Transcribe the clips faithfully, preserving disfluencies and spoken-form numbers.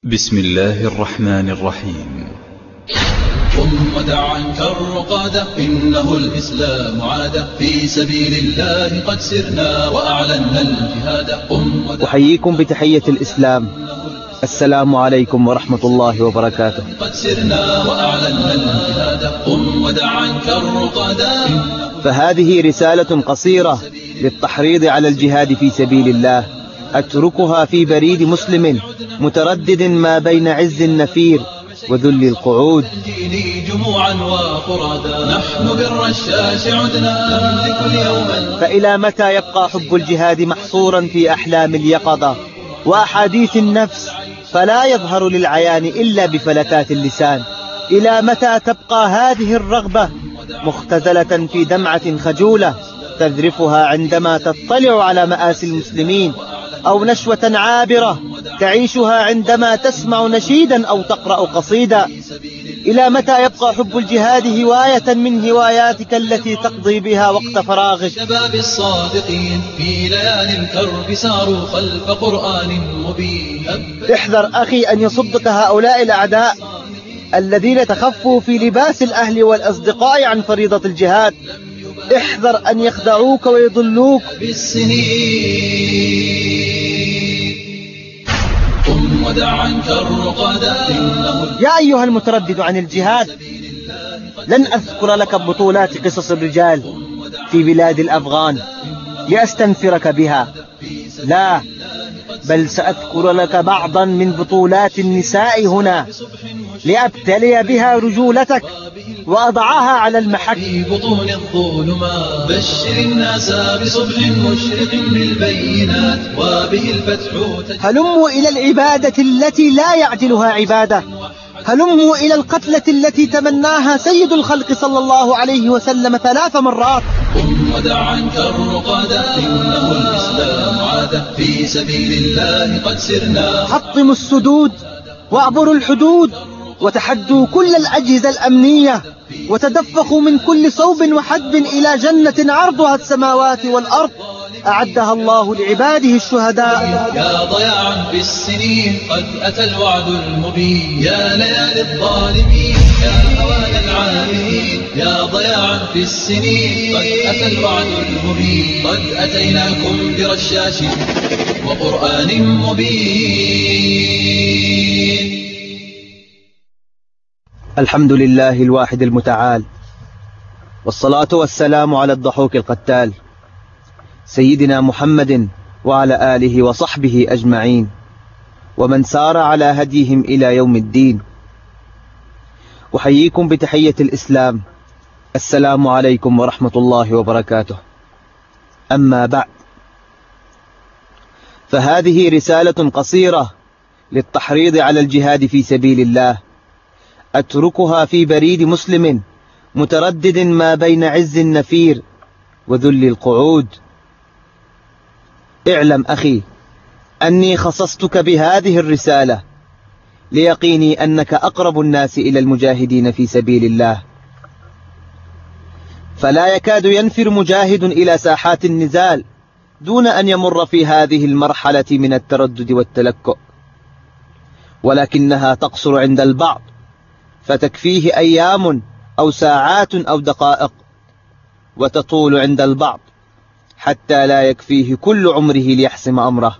بسم الله الرحمن الرحيم. قم ودع عنك الرقاد إنه الإسلام عاد في سبيل الله قد سرنا وأعلنا الجهاد. قم ودع أحييكم بتحية الإسلام. السلام عليكم ورحمة الله وبركاته. قد سرنا وأعلنا الجهاد. قم ودع عنك الرقاد. فهذه رسالة قصيرة للتحريض على الجهاد في سبيل الله، أتركها في بريد مسلم متردد ما بين عز النفير وذل القعود. جموعا وفرادا نحن بالرشاش عدنا نملك اليوم. فإلى متى يبقى حب الجهاد محصورا في أحلام اليقظة وأحاديث النفس فلا يظهر للعيان إلا بفلتات اللسان؟ إلى متى تبقى هذه الرغبة مختزلة في دمعة خجولة تذرفها عندما تطلع على مآسي المسلمين، أو نشوة عابرة تعيشها عندما تسمع نشيدا أو تقرأ قصيدا؟ إلى متى يبقى حب الجهاد هواية من هواياتك التي تقضي بها وقت فراغك؟ شباب الصادقين في ليالي الكرب ساروا خلف قرآن مبين. احذر أخي أن يصدك هؤلاء الأعداء الذين تخفوا في لباس الأهل والأصدقاء عن فريضة الجهاد. احذر أن يخدعوك ويضلوك بالسنين. قم ودع عنك الرقاد. يا أيها المتردد عن الجهاد، لن أذكر لك بطولات قصص الرجال في بلاد الأفغان لأستنفرك بها، لا، بل سأذكر لك بعضا من بطولات النساء هنا لأبتلي بها رجولتك وأضعها على المحك. في بطون الظلمات بشر الناس بصبح مشرق بالبينات وبه الفتح. هلموا إلى العبادة التي لا يعدلها عبادة، هلموا إلى القتلة التي تمناها سيد الخلق صلى الله عليه وسلم ثلاث مرات. قم ودع عنك الرقاد إنه الإسلام عاد في سبيل الله قد سرنا. حطموا السدود واعبروا الحدود وتحدوا كل الأجهزة الأمنية وتدفقوا من كل صوب وحدب إلى جنة عرضها السماوات والأرض أعدها الله لعباده الشهداء. يا ضياعا في السنين قد أتى الوعد المبين. يا ليالي الظالمين يا هوان العالمين. يا ضياعا في السنين قد أتى الوعد المبين. قد أتيناكم برشاش وقرآن مبين. الحمد لله الواحد المتعال، والصلاة والسلام على الضحوك القتال سيدنا محمد وعلى آله وصحبه أجمعين ومن سار على هديهم إلى يوم الدين. أحييكم بتحية الإسلام. السلام عليكم ورحمة الله وبركاته. أما بعد، فهذه رسالة قصيرة للتحريض على الجهاد في سبيل الله، أتركها في بريد مسلم متردد ما بين عز النفير وذل القعود. اعلم أخي أني خصصتك بهذه الرسالة ليقيني أنك أقرب الناس إلى المجاهدين في سبيل الله، فلا يكاد ينفر مجاهد إلى ساحات النزال دون أن يمر في هذه المرحلة من التردد والتلكؤ، ولكنها تقصر عند البعض فتكفيه أيام أو ساعات أو دقائق، وتطول عند البعض حتى لا يكفيه كل عمره ليحسم أمره.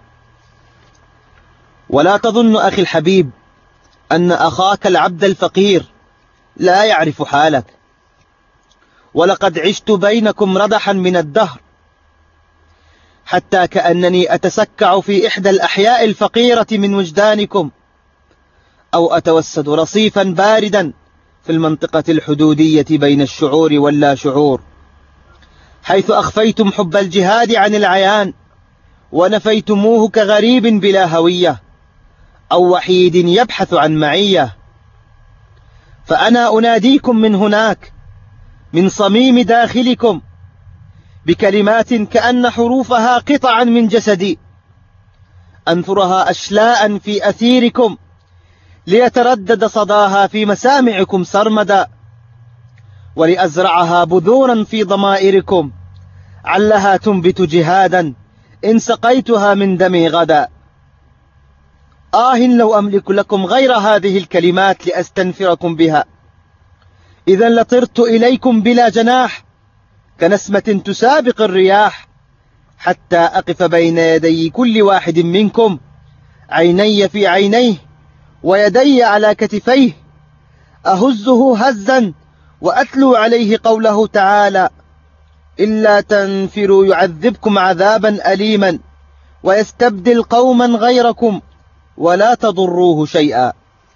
ولا تظن أخي الحبيب أن أخاك العبد الفقير لا يعرف حالك، ولقد عشت بينكم ردحا من الدهر، حتى كأنني أتسكع في إحدى الأحياء الفقيرة من وجدانكم، أو أتوسد رصيفا باردا في المنطقة الحدودية بين الشعور واللا شعور، حيث أخفيتم حب الجهاد عن العيان ونفيتموه كغريب بلا هوية أو وحيد يبحث عن معية. فأنا أناديكم من هناك من صميم داخلكم بكلمات كأن حروفها قطعا من جسدي، أنثرها أشلاء في أثيركم ليتردد صداها في مسامعكم سرمدا، ولأزرعها بذورا في ضمائركم علها تنبت جهادا إن سقيتها من دمي غدا. آه لو أملك لكم غير هذه الكلمات لأستنفركم بها، إذا لطرت إليكم بلا جناح كنسمة تسابق الرياح، حتى أقف بين يدي كل واحد منكم، عيني في عينيه ويدي على كتفيه، أهزه هزا وأتلو عليه قوله تعالى: إلا تنفروا يعذبكم عذابا أليما ويستبدل قوما غيركم ولا تضروه شيئا.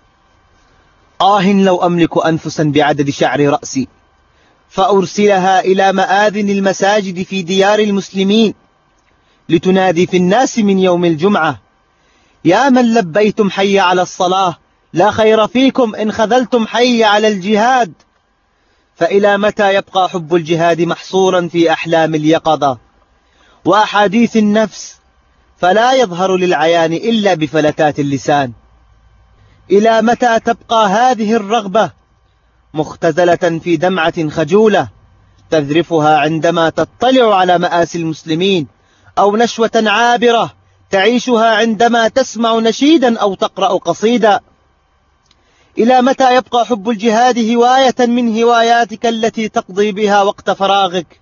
آه لو أملك أنفسا بعدد شعر رأسي فأرسلها إلى مآذن المساجد في ديار المسلمين لتنادي في الناس من يوم الجمعة: يا من لبيتم حي على الصلاة، لا خير فيكم إن خذلتم حي على الجهاد. فإلى متى يبقى حب الجهاد محصورا في أحلام اليقظة وأحاديث النفس، فلا يظهر للعيان إلا بفلتات اللسان؟ إلى متى تبقى هذه الرغبة مختزلة في دمعة خجولة تذرفها عندما تطلع على مآسي المسلمين، أو نشوة عابرة تعيشها عندما تسمع نشيدا أو تقرأ قصيدا؟ إلى متى يبقى حب الجهاد هواية من هواياتك التي تقضي بها وقت فراغك؟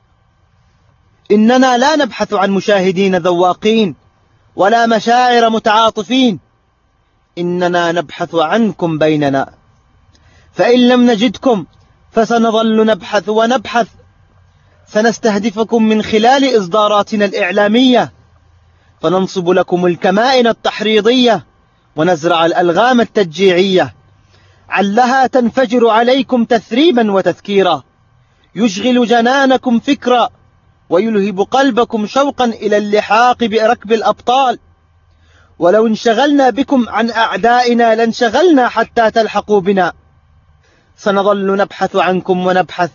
إننا لا نبحث عن مشاهدين ذواقين ولا مشاعر متعاطفين، إننا نبحث عنكم بيننا، فإن لم نجدكم فسنظل نبحث ونبحث. سنستهدفكم من خلال إصداراتنا الإعلامية، فننصب لكم الكمائن التحريضية ونزرع الألغام التشجيعية، علها تنفجر عليكم تثريبا وتذكيرا، يشغل جنانكم فكرا ويلهب قلبكم شوقا إلى اللحاق بركب الأبطال. ولو انشغلنا بكم عن أعدائنا لانشغلنا حتى تلحقوا بنا. سنظل نبحث عنكم ونبحث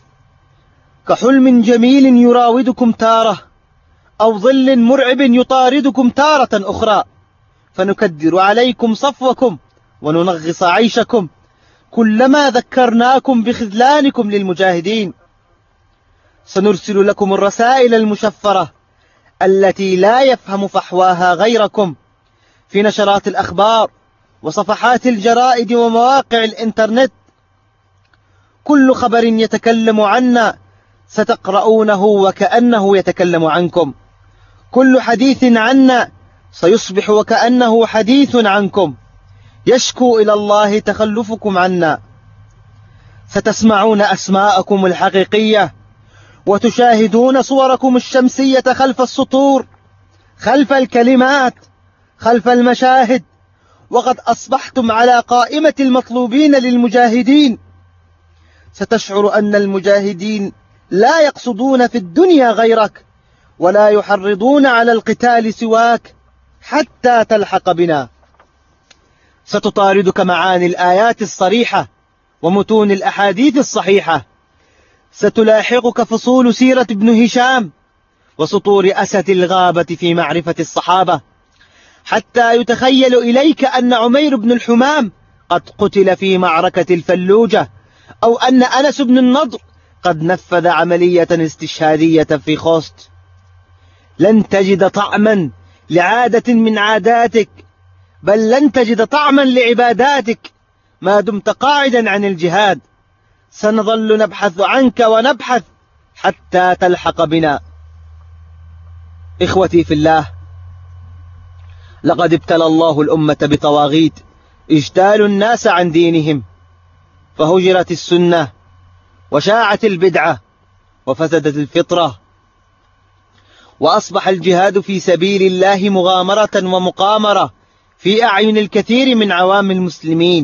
كحلم جميل يراودكم تارة، أو ظل مرعب يطاردكم تارة أخرى، فنكدر عليكم صفوكم وننغص عيشكم كلما ذكرناكم بخذلانكم للمجاهدين. سنرسل لكم الرسائل المشفرة التي لا يفهم فحواها غيركم في نشرات الأخبار وصفحات الجرائد ومواقع الإنترنت. كل خبر يتكلم عنا ستقرؤونه وكأنه يتكلم عنكم، كل حديث عنا سيصبح وكأنه حديث عنكم، يشكو إلى الله تخلفكم عنا. ستسمعون أسماءكم الحقيقية وتشاهدون صوركم الشمسية خلف السطور، خلف الكلمات، خلف المشاهد، وقد أصبحتم على قائمة المطلوبين للمجاهدين. ستشعر أن المجاهدين لا يقصدون في الدنيا غيرك ولا يحرضون على القتال سواك حتى تلحق بنا. ستطاردك معاني الآيات الصريحة ومتون الأحاديث الصحيحة، ستلاحقك فصول سيرة ابن هشام وسطور أسد الغابة في معرفة الصحابة، حتى يتخيل إليك أن عمير بن الحمام قد قتل في معركة الفلوجة، أو أن أنس بن النضر قد نفذ عملية استشهادية في خوست. لن تجد طعما لعادة من عاداتك، بل لن تجد طعما لعباداتك ما دمت قاعدا عن الجهاد. سنظل نبحث عنك ونبحث حتى تلحق بنا. إخوتي في الله، لقد ابتلى الله الأمة بطواغيت اجتالوا الناس عن دينهم، فهجرت السنة وشاعت البدعة وفسدت الفطرة، وأصبح الجهاد في سبيل الله مغامرة ومقامرة في أعين الكثير من عوام المسلمين.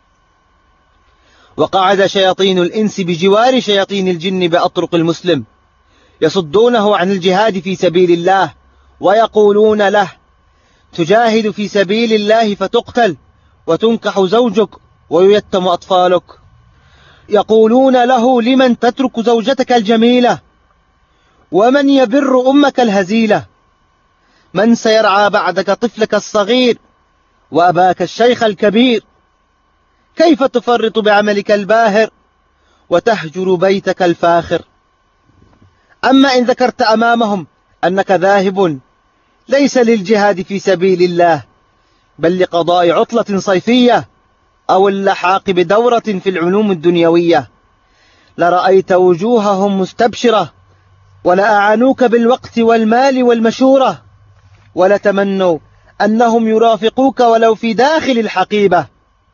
وقعد شياطين الإنس بجوار شياطين الجن بأطرق المسلم يصدونه عن الجهاد في سبيل الله، ويقولون له: تجاهد في سبيل الله فتقتل وتنكح زوجك ويتم أطفالك. يقولون له: لمن تترك زوجتك الجميلة؟ ومن يبر أمك الهزيلة؟ من سيرعى بعدك طفلك الصغير وأباك الشيخ الكبير؟ كيف تفرط بعملك الباهر وتهجر بيتك الفاخر؟ أما إن ذكرت أمامهم أنك ذاهب ليس للجهاد في سبيل الله، بل لقضاء عطلة صيفية أو اللحاق بدورة في العلوم الدنيوية، لرأيت وجوههم مستبشرة، ولأعانوك بالوقت والمال والمشورة، ولتمنوا أنهم يرافقوك ولو في داخل الحقيبة.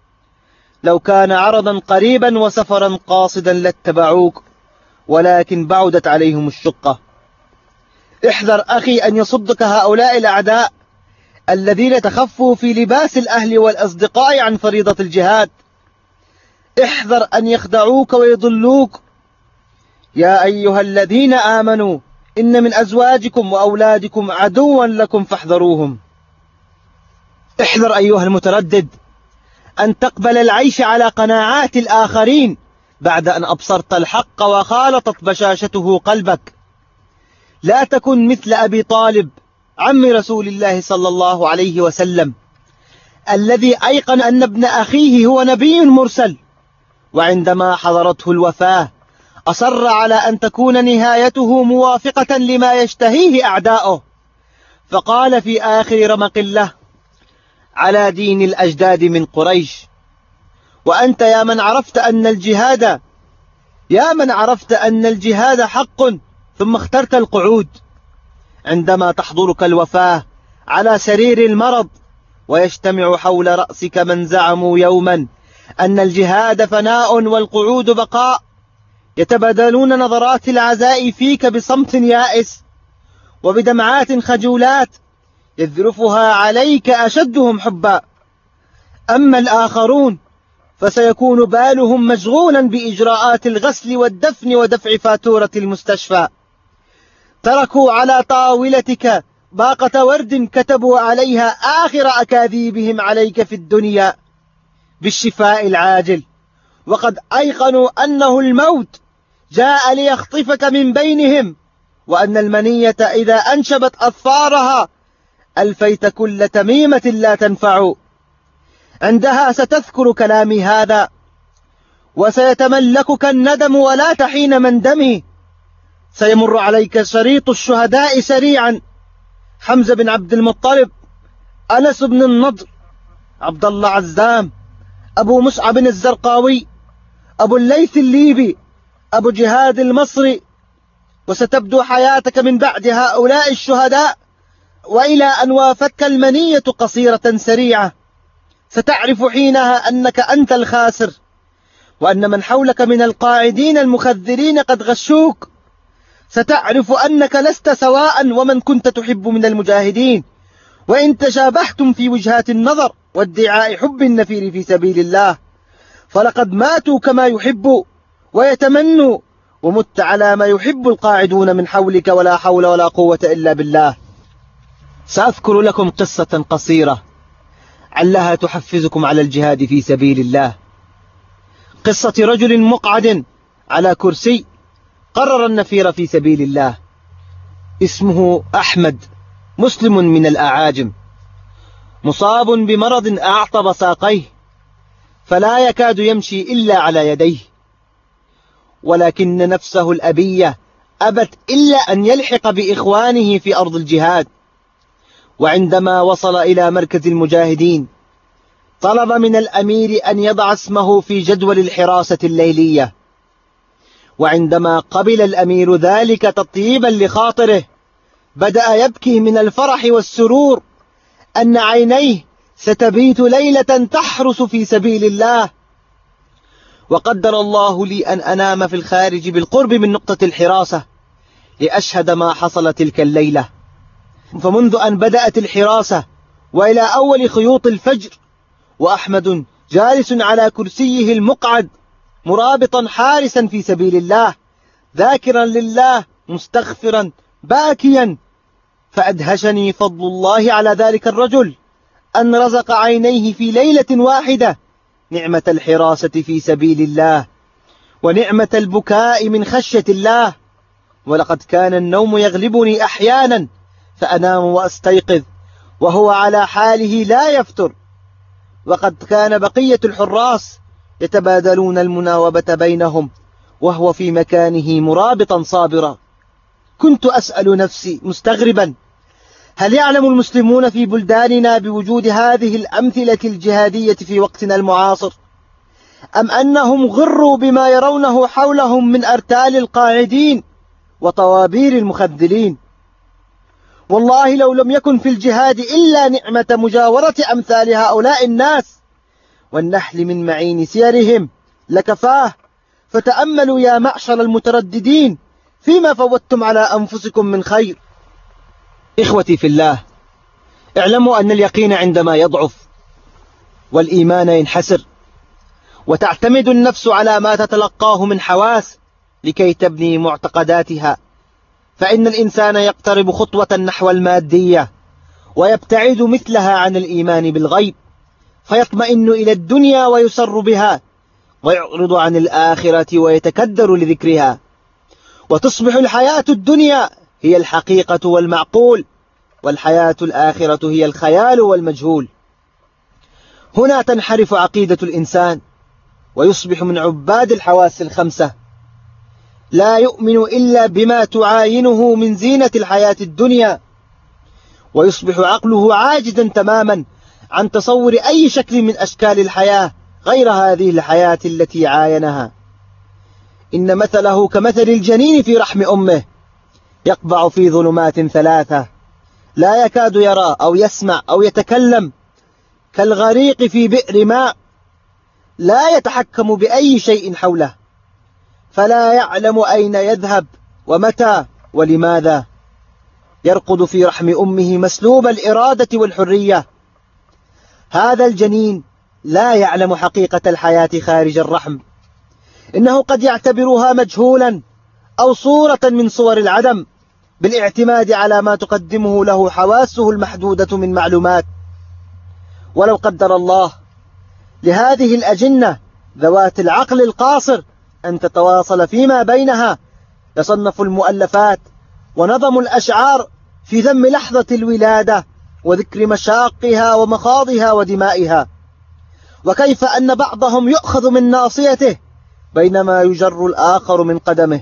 لو كان عرضا قريبا وسفرا قاصدا لاتبعوك، ولكن بعدت عليهم الشقة. احذر أخي أن يصدك هؤلاء الأعداء الذين تخفوا في لباس الأهل والأصدقاء عن فريضة الجهاد. احذر أن يخدعوك ويضلوك. يا أيها الذين آمنوا إن من أزواجكم وأولادكم عدوا لكم فاحذروهم. احذر أيها المتردد أن تقبل العيش على قناعات الآخرين بعد أن أبصرت الحق وخالطت بشاشته قلبك. لا تكن مثل أبي طالب عم رسول الله صلى الله عليه وسلم، الذي أيقن أن ابن أخيه هو نبي مرسل، وعندما حضرته الوفاة أصر على أن تكون نهايته موافقة لما يشتهيه أعداؤه، فقال في آخر رمق له: على دين الأجداد من قريش. وأنت يا من عرفت أن الجهاد يا من عرفت أن الجهاد حق ثم اخترت القعود، عندما تحضرك الوفاة على سرير المرض ويجتمع حول رأسك من زعموا يوما أن الجهاد فناء والقعود بقاء، يتبادلون نظرات العزاء فيك بصمت يائس وبدمعات خجولات يذرفها عليك أشدهم حبا. أما الآخرون فسيكون بالهم مشغولا بإجراءات الغسل والدفن ودفع فاتورة المستشفى. تركوا على طاولتك باقة ورد كتبوا عليها آخر أكاذيبهم عليك في الدنيا بالشفاء العاجل، وقد أيقنوا أنه الموت جاء ليخطفك من بينهم، وأن المنية إذا أنشبت أظفارها ألفيت كل تميمة لا تنفع. عندها ستذكر كلامي هذا وسيتملكك الندم ولا تحين مندمي. سيمر عليك شريط الشهداء سريعا: حمزة بن عبد المطلب، أنس بن النضر، عبد الله عزام، أبو مصعب الزرقاوي، أبو الليث الليبي، أبو جهاد المصري. وستبدو حياتك من بعد هؤلاء الشهداء، وإلى أن وافتك المنية قصيرة سريعة. ستعرف حينها أنك أنت الخاسر، وأن من حولك من القاعدين المخذرين قد غشوك. ستعرف أنك لست سواء ومن كنت تحب من المجاهدين، وإن تشابهتم في وجهات النظر وادعاء حب النفير في سبيل الله، فلقد ماتوا كما يحب ويتمنوا، ومت على ما يحب القاعدون من حولك، ولا حول ولا قوة إلا بالله. سأذكر لكم قصة قصيرة علها تحفزكم على الجهاد في سبيل الله، قصة رجل مقعد على كرسي قرر النفير في سبيل الله. اسمه أحمد، مسلم من الأعاجم، مصاب بمرض أعطب ساقيه، فلا يكاد يمشي إلا على يديه، ولكن نفسه الأبية أبت إلا أن يلحق بإخوانه في أرض الجهاد. وعندما وصل إلى مركز المجاهدين طلب من الأمير أن يضع اسمه في جدول الحراسة الليلية. وعندما قبل الأمير ذلك تطيبا لخاطره بدأ يبكي من الفرح والسرور أن عينيه ستبيت ليلة تحرس في سبيل الله. وقدر الله لي أن أنام في الخارج بالقرب من نقطة الحراسة لأشهد ما حصل تلك الليلة. فمنذ أن بدأت الحراسة وإلى أول خيوط الفجر وأحمد جالس على كرسيه المقعد مرابطا حارسا في سبيل الله، ذاكرا لله مستغفرا باكيا، فأدهشني فضل الله على ذلك الرجل أن رزق عينيه في ليلة واحدة نعمة الحراسة في سبيل الله ونعمة البكاء من خشية الله. ولقد كان النوم يغلبني أحيانا فأنام وأستيقظ وهو على حاله لا يفتر. وقد كان بقية الحراس يتبادلون المناوبة بينهم وهو في مكانه مرابطا صابرا. كنت أسأل نفسي مستغربا: هل يعلم المسلمون في بلداننا بوجود هذه الأمثلة الجهادية في وقتنا المعاصر، أم أنهم غروا بما يرونه حولهم من أرتال القاعدين وطوابير المخذلين؟ والله لو لم يكن في الجهاد إلا نعمة مجاورة أمثال هؤلاء الناس والنحل من معين سيرهم لكفاه. فتأملوا يا معشر المترددين فيما فوتم على أنفسكم من خير. إخوتي في الله، اعلموا أن اليقين عندما يضعف والإيمان ينحسر وتعتمد النفس على ما تتلقاه من حواس لكي تبني معتقداتها، فإن الإنسان يقترب خطوة نحو المادية ويبتعد مثلها عن الإيمان بالغيب، فيطمئن إلى الدنيا ويسر بها ويعرض عن الآخرة ويتكدر لذكرها، وتصبح الحياة الدنيا هي الحقيقة والمعقول، والحياة الآخرة هي الخيال والمجهول. هنا تنحرف عقيدة الإنسان ويصبح من عباد الحواس الخمسة، لا يؤمن إلا بما تعاينه من زينة الحياة الدنيا، ويصبح عقله عاجزا تماما عن تصور أي شكل من أشكال الحياة غير هذه الحياة التي عاينها. إن مثله كمثل الجنين في رحم أمه يقبع في ظلمات ثلاثة، لا يكاد يرى أو يسمع أو يتكلم، كالغريق في بئر ماء، لا يتحكم بأي شيء حوله، فلا يعلم أين يذهب ومتى ولماذا. يرقد في رحم أمه مسلوب الإرادة والحرية. هذا الجنين لا يعلم حقيقة الحياة خارج الرحم، إنه قد يعتبرها مجهولا أو صورة من صور العدم بالاعتماد على ما تقدمه له حواسه المحدودة من معلومات. ولو قدر الله لهذه الأجنة ذوات العقل القاصر أن تتواصل فيما بينها لصنفوا المؤلفات ونظموا الأشعار في ذم لحظة الولادة وذكر مشاقها ومخاضها ودمائها، وكيف أن بعضهم يؤخذ من ناصيته بينما يجر الآخر من قدمه.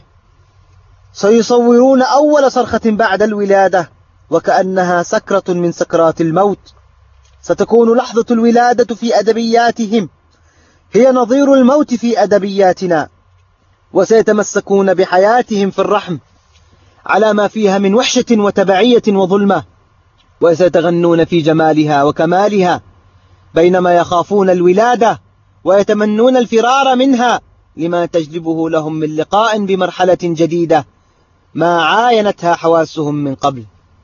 سيصورون أول صرخة بعد الولادة وكأنها سكرة من سكرات الموت. ستكون لحظة الولادة في أدبياتهم هي نظير الموت في أدبياتنا، وسيتمسكون بحياتهم في الرحم على ما فيها من وحشة وتبعية وظلمة، وسيتغنون في جمالها وكمالها بينما يخافون الولادة ويتمنون الفرار منها لما تجلبه لهم من لقاء بمرحلة جديدة ما عاينتها حواسهم من قبل.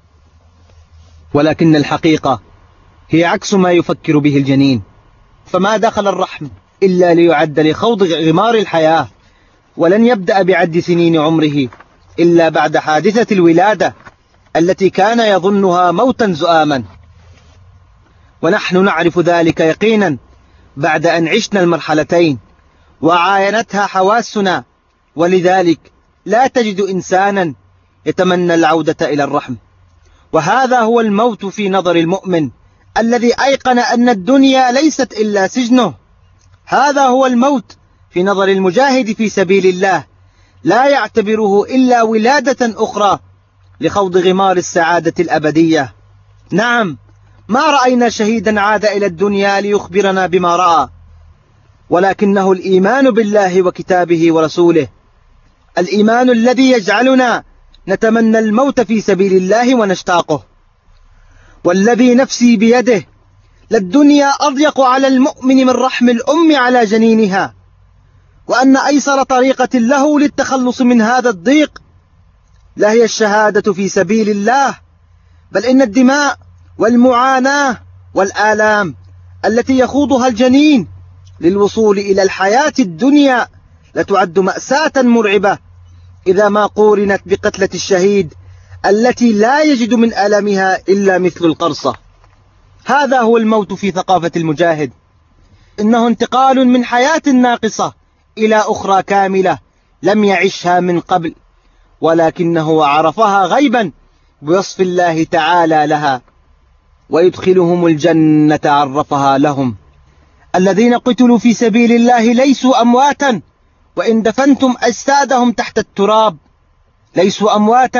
ولكن الحقيقة هي عكس ما يفكر به الجنين، فما دخل الرحم إلا ليعد لخوض غمار الحياة، ولن يبدأ بعد سنين عمره إلا بعد حادثة الولادة التي كان يظنها موتا زؤاما. ونحن نعرف ذلك يقينا بعد أن عشنا المرحلتين وعاينتها حواسنا، ولذلك لا تجد إنسانا يتمنى العودة إلى الرحم. وهذا هو الموت في نظر المؤمن الذي أيقن أن الدنيا ليست إلا سجنه. هذا هو الموت في نظر المجاهد في سبيل الله، لا يعتبره إلا ولادة أخرى لخوض غمار السعادة الأبدية. نعم، ما رأينا شهيدا عاد إلى الدنيا ليخبرنا بما رأى، ولكنه الإيمان بالله وكتابه ورسوله، الإيمان الذي يجعلنا نتمنى الموت في سبيل الله ونشتاقه. والذي نفسي بيده للدنيا أضيق على المؤمن من رحم الأم على جنينها، وأن أيسر طريقة له للتخلص من هذا الضيق لا هي الشهادة في سبيل الله، بل إن الدماء والمعاناة والآلام التي يخوضها الجنين للوصول إلى الحياة الدنيا لتعد مأساة مرعبة إذا ما قورنت بقتلة الشهيد التي لا يجد من ألمها إلا مثل القرصة. هذا هو الموت في ثقافة المجاهد، إنه انتقال من حياة ناقصة إلى أخرى كاملة لم يعشها من قبل، ولكنه عرفها غيبا بوصف الله تعالى لها. ويدخلهم الجنة عرفها لهم. الذين قتلوا في سبيل الله ليسوا أمواتا وإن دفنتم أجسادهم تحت التراب، ليسوا أمواتا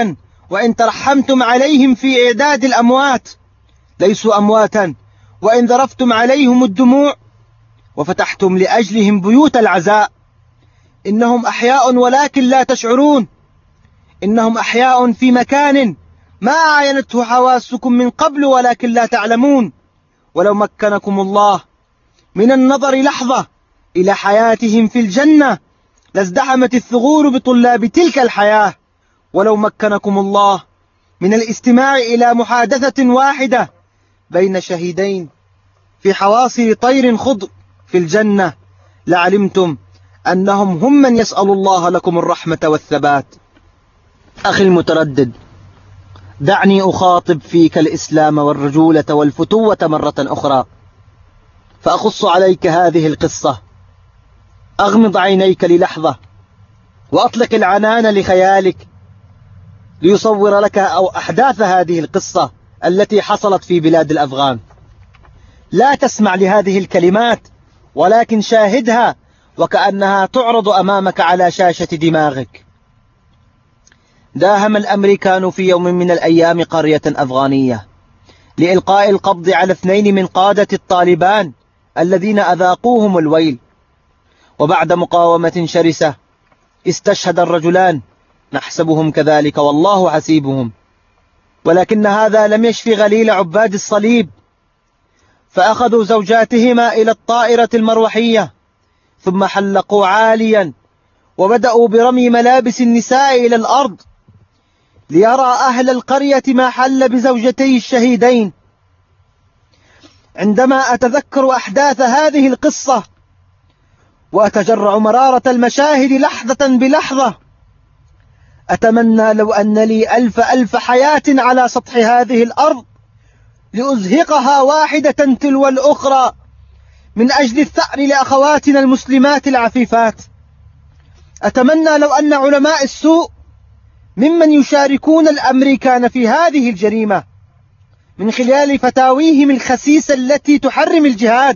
وإن ترحمتم عليهم في إعداد الأموات ليسوا أمواتا، وإن ذرفتم عليهم الدموع وفتحتم لأجلهم بيوت العزاء إنهم أحياء ولكن لا تشعرون، إنهم أحياء في مكان ما عاينته حواسكم من قبل ولكن لا تعلمون. ولو مكنكم الله من النظر لحظة إلى حياتهم في الجنة لازدحمت الثغور بطلاب تلك الحياة. ولو مكنكم الله من الاستماع إلى محادثة واحدة بين شهيدين في حواصل طير خضر في الجنة لعلمتم أنهم هم من يسأل الله لكم الرحمة والثبات. أخي المتردد، دعني أخاطب فيك الإسلام والرجولة والفتوة مرة أخرى، فأخص عليك هذه القصة. أغمض عينيك للحظة وأطلق العنان لخيالك ليصور لك أو أحداث هذه القصة التي حصلت في بلاد الأفغان. لا تسمع لهذه الكلمات ولكن شاهدها وكأنها تعرض أمامك على شاشة دماغك. داهم الأمريكان في يوم من الأيام قرية أفغانية لإلقاء القبض على اثنين من قادة الطالبان الذين أذاقوهم الويل، وبعد مقاومة شرسة استشهد الرجلان، نحسبهم كذلك والله حسيبهم. ولكن هذا لم يشف غليل عباد الصليب، فأخذوا زوجاتهما إلى الطائرة المروحية ثم حلقوا عاليا وبدأوا برمي ملابس النساء إلى الأرض ليرى أهل القرية ما حل بزوجتي الشهيدين. عندما أتذكر أحداث هذه القصة وأتجرع مرارة المشاهد لحظة بلحظة أتمنى لو أن لي ألف ألف حياة على سطح هذه الأرض لأزهقها واحدة تلو الأخرى من أجل الثأر لأخواتنا المسلمات العفيفات. أتمنى لو أن علماء السوء ممن يشاركون الأمريكان في هذه الجريمة من خلال فتاويهم الخسيسة التي تحرم الجهاد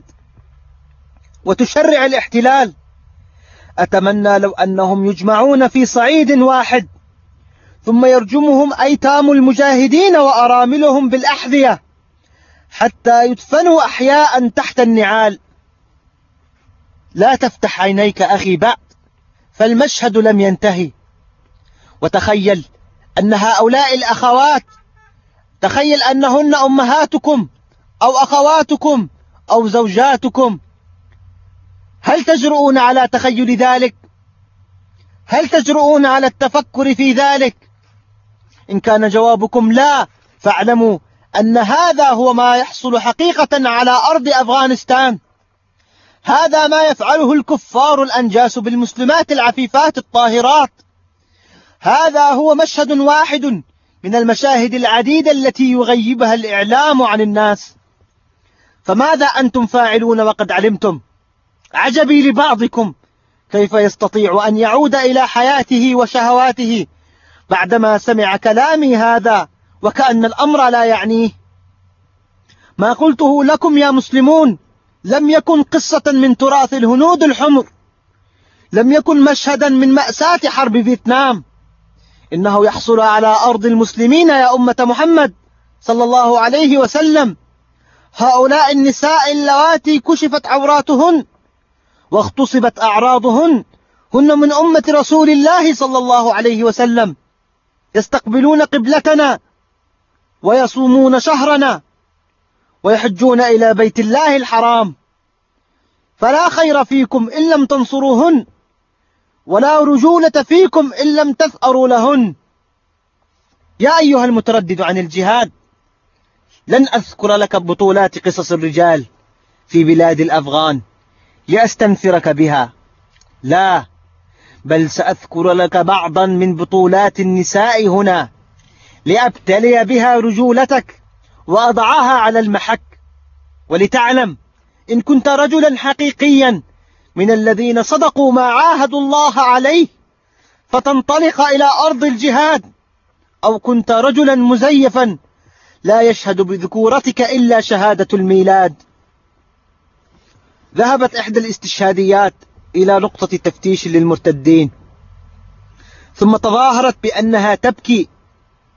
وتشرع الاحتلال، أتمنى لو أنهم يجمعون في صعيد واحد ثم يرجمهم أيتام المجاهدين وأراملهم بالأحذية حتى يدفنوا أحياء تحت النعال. لا تفتح عينيك أخي بعد، فالمشهد لم ينتهي. وتخيل أن هؤلاء الأخوات، تخيل أنهن أمهاتكم أو أخواتكم أو زوجاتكم. هل تجرؤون على تخيل ذلك؟ هل تجرؤون على التفكر في ذلك؟ إن كان جوابكم لا، فاعلموا أن هذا هو ما يحصل حقيقة على أرض أفغانستان. هذا ما يفعله الكفار الأنجاس بالمسلمات العفيفات الطاهرات. هذا هو مشهد واحد من المشاهد العديدة التي يغيبها الإعلام عن الناس. فماذا أنتم فاعلون وقد علمتم؟ عجبي لبعضكم كيف يستطيع أن يعود إلى حياته وشهواته بعدما سمع كلامي هذا وكأن الأمر لا يعنيه. ما قلته لكم يا مسلمون لم يكن قصة من تراث الهنود الحمر، لم يكن مشهدا من مأساة حرب فيتنام. إنه يحصل على أرض المسلمين يا أمة محمد صلى الله عليه وسلم. هؤلاء النساء اللواتي كشفت عوراتهن واغتصبت أعراضهن هن من أمة رسول الله صلى الله عليه وسلم، يستقبلون قبلتنا ويصومون شهرنا ويحجون إلى بيت الله الحرام. فلا خير فيكم إن لم تنصروهن، ولا رجولة فيكم إن لم تثأروا لهن. يا أيها المتردد عن الجهاد، لن أذكر لك بطولات قصص الرجال في بلاد الأفغان لأستنفرك بها، لا، بل سأذكر لك بعضا من بطولات النساء هنا لأبتلي بها رجولتك وأضعها على المحك، ولتعلم إن كنت رجلا حقيقيا من الذين صدقوا ما عاهدوا الله عليه فتنطلق إلى أرض الجهاد، أو كنت رجلا مزيفا لا يشهد بذكورتك إلا شهادة الميلاد. ذهبت إحدى الاستشهاديات إلى نقطة تفتيش للمرتدين، ثم تظاهرت بأنها تبكي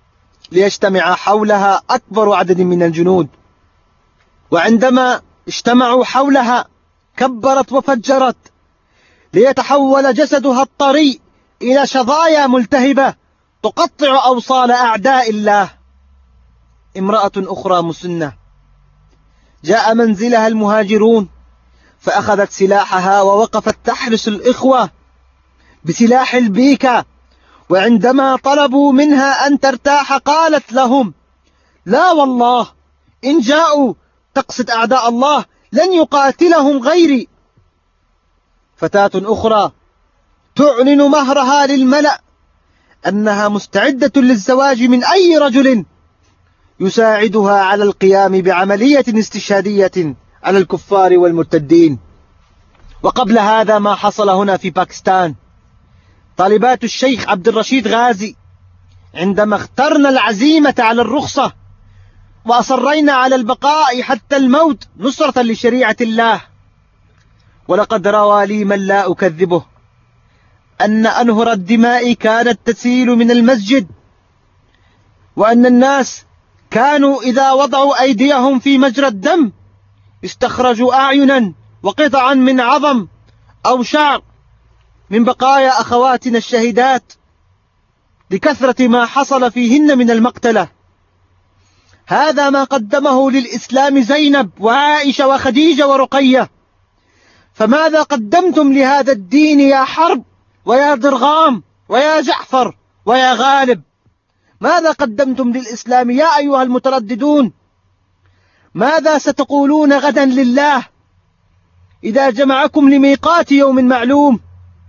ليجتمع حولها أكبر عدد من الجنود، وعندما اجتمعوا حولها كبرت وفجرت ليتحول جسدها الطري إلى شظايا ملتهبة تقطع أوصال أعداء الله. امرأة أخرى مسنة جاء منزلها المهاجرون فأخذت سلاحها ووقفت تحرس الإخوة بسلاح البيكا، وعندما طلبوا منها أن ترتاح قالت لهم: لا والله، إن جاءوا تقصد أعداء الله لن يقاتلهم غيري. فتاة أخرى تعلن مهرها للملأ أنها مستعدة للزواج من أي رجل يساعدها على القيام بعملية استشهادية على الكفار والمرتدين. وقبل هذا ما حصل هنا في باكستان، طالبات الشيخ عبد الرشيد غازي عندما اخترن العزيمة على الرخصة وأصرينا على البقاء حتى الموت نصرة لشريعة الله. ولقد روى لي من لا أكذبه أن أنهر الدماء كانت تسيل من المسجد، وأن الناس كانوا إذا وضعوا أيديهم في مجرى الدم استخرجوا أعينا وقطعا من عظم أو شعر من بقايا أخواتنا الشهيدات لكثرة ما حصل فيهن من المقتلة. هذا ما قدمه للإسلام زينب وعائشة وخديجة ورقية، فماذا قدمتم لهذا الدين يا حرب ويا ضرغام ويا جعفر ويا غالب؟ ماذا قدمتم للإسلام يا أيها المترددون؟ ماذا ستقولون غدا لله إذا جمعكم لميقات يوم معلوم؟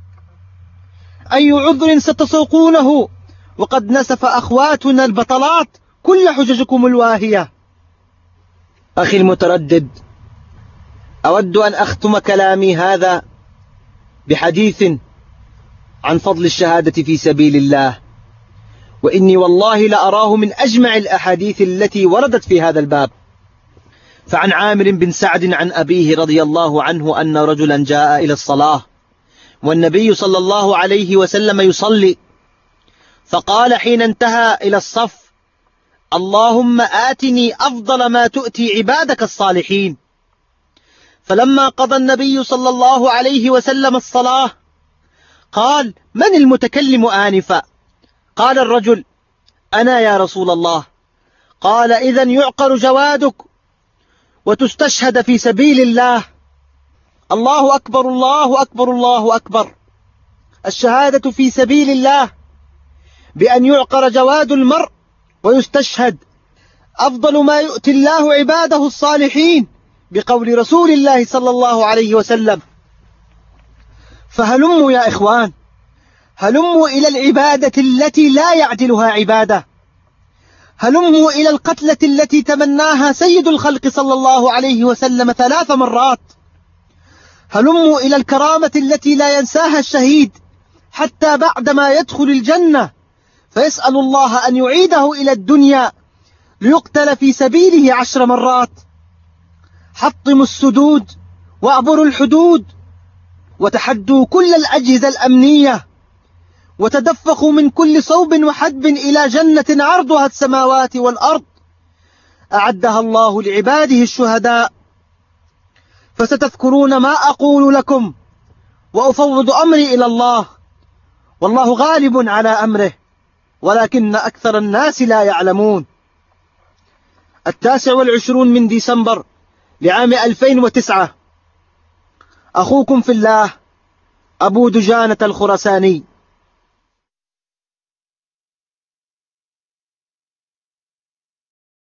أي عذر ستسوقونه وقد نسف أخواتنا البطلات كل حججكم الواهية؟ أخي المتردد، أود أن أختم كلامي هذا بحديث عن فضل الشهادة في سبيل الله، وإني والله لأراه من أجمع الأحاديث التي وردت في هذا الباب. فعن عامر بن سعد عن أبيه رضي الله عنه أن رجلا جاء إلى الصلاة والنبي صلى الله عليه وسلم يصلي، فقال حين انتهى إلى الصف: اللهم آتني أفضل ما تؤتي عبادك الصالحين. فلما قضى النبي صلى الله عليه وسلم الصلاة قال: من المتكلم آنفا؟ قال الرجل: أنا يا رسول الله. قال: إذن يعقر جوادك وتستشهد في سبيل الله. الله أكبر، الله أكبر، الله أكبر. الشهادة في سبيل الله بأن يعقر جواد المرء ويستشهد أفضل ما يؤتي الله عباده الصالحين، بقول رسول الله صلى الله عليه وسلم. فهلموا يا إخوان، هلموا إلى العبادة التي لا يعدلها عبادة، هلموا إلى القتلة التي تمناها سيد الخلق صلى الله عليه وسلم ثلاث مرات، هلموا إلى الكرامة التي لا ينساها الشهيد حتى بعدما يدخل الجنة فيسأل الله أن يعيده إلى الدنيا ليقتل في سبيله عشر مرات. حطموا السدود واعبروا الحدود وتحدوا كل الأجهزة الأمنية وتدفقوا من كل صوب وحدب إلى جنة عرضها السماوات والأرض أعدها الله لعباده الشهداء. فستذكرون ما أقول لكم وأفوض أمري إلى الله، والله غالب على أمره ولكن أكثر الناس لا يعلمون. التاسع والعشرون من ديسمبر لعام ألفين وتسعة، أخوكم في الله أبو دجانة الخرساني.